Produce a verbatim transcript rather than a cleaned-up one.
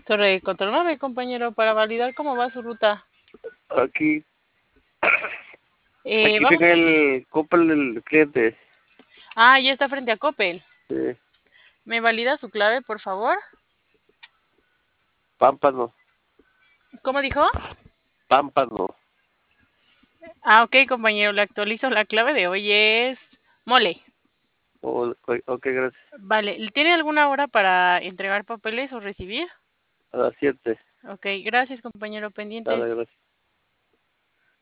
Torre de Control nueve, compañero, para validar cómo va su ruta. Aquí, Eh, aquí vamos. tenga el Coppel del cliente. Ah, ya está frente a Coppel. Sí. ¿Me valida su clave, por favor? Pámpano. ¿Cómo dijo? Pámpano. Ah, ok, compañero, le actualizo la clave de hoy. Es mole. Oh, ok, gracias. Vale, ¿tiene alguna hora para entregar papeles o recibir? A las siete. Ok, gracias, compañero, Nada, pendientes. gracias.